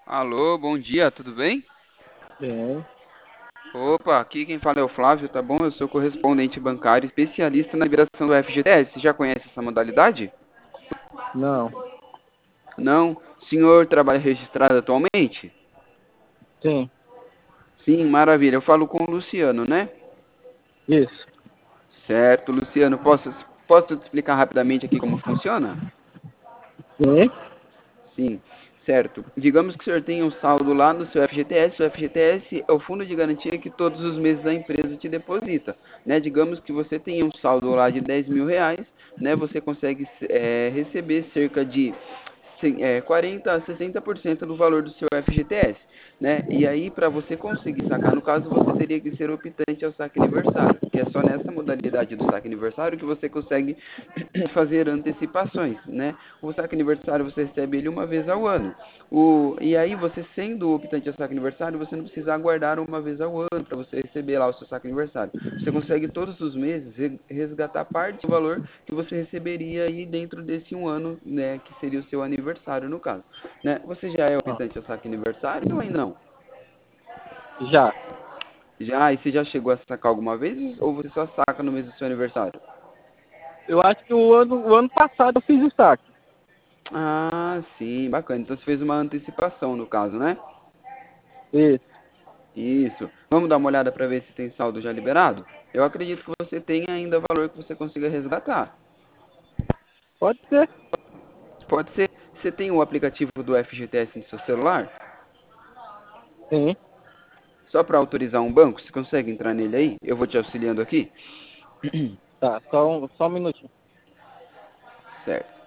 Alô, bom dia, tudo bem? Bem, Opa, aqui quem fala é o Flávio, tá bom? Eu sou correspondente bancário, especialista na liberação do FGTS. Você já conhece essa modalidade? não, Não? O senhor trabalha registrado atualmente? sim, Sim, maravilha. Eu falo com o Luciano, né? isso, Certo, Luciano, posso te explicar rapidamente aqui como funciona? sim, Sim, certo. Digamos que o senhor tem um saldo lá no seu FGTS. O FGTS é o fundo de garantia que todos os meses a empresa te deposita, né? Digamos que você tem um saldo lá de R$ 10.000, né? Você consegue receber cerca de 40 a 60% do valor do seu FGTS, né? E aí, para você conseguir sacar, no caso, você teria que ser optante ao saque aniversário, que é só nessa modalidade do saque aniversário que você consegue fazer antecipações, né? O saque aniversário você recebe ele uma vez ao ano. E aí, você sendo optante ao saque aniversário, você não precisa aguardar uma vez ao ano para você receber lá o seu saque aniversário. Você consegue todos os meses resgatar parte do valor que você receberia aí dentro desse um ano, né, que seria o seu aniversário no caso, né? Você já é ó, optante ao saque aniversário ou ainda não? já. Já, e você já chegou a sacar alguma vez ou você só saca no mês do seu aniversário? Eu acho que o ano passado eu fiz o saque. Ah, sim, bacana. Então você fez uma antecipação no caso, né? Isso, Isso. Vamos dar uma olhada para ver se tem saldo já liberado? Eu acredito que você tenha ainda valor que você consiga resgatar. pode ser, Pode ser. Você tem o aplicativo do FGTS no seu celular? sim. Só para autorizar um banco, você consegue entrar nele aí? Eu vou te auxiliando aqui. Tá, só um minutinho. Certo.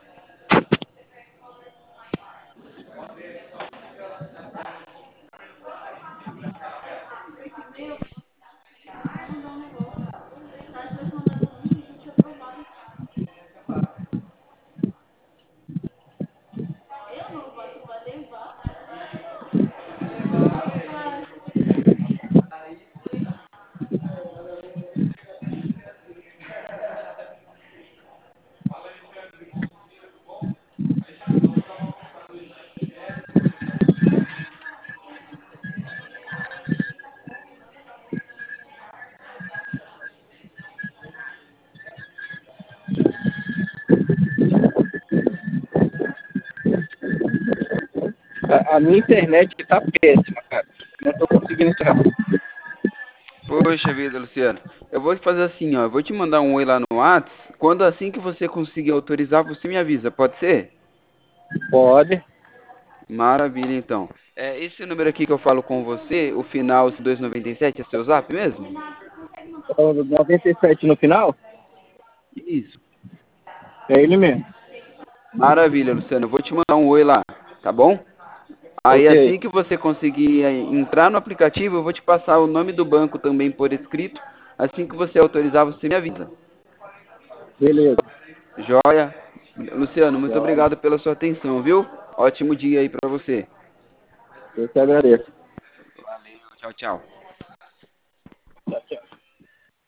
A minha internet tá péssima, cara. Não tô conseguindo entrar. Poxa vida, Luciano. Eu vou fazer assim, ó. Eu vou te mandar um oi lá no Whats. Quando assim que você conseguir autorizar, você me avisa. Pode ser? Pode. Maravilha, então. Esse número aqui que eu falo com você, o final 297, é seu zap mesmo? Então, 97 no final? Isso. É ele mesmo. Maravilha, Luciano. Eu vou te mandar um oi lá, tá bom? Aí Ok, assim que você conseguir entrar no aplicativo, eu vou te passar o nome do banco também por escrito. Assim que você autorizar, você me avisa. beleza. Joia? Luciano, muito Joia. obrigado pela sua atenção, viu? Ótimo dia aí pra você. Eu te agradeço. Valeu, tchau, tchau.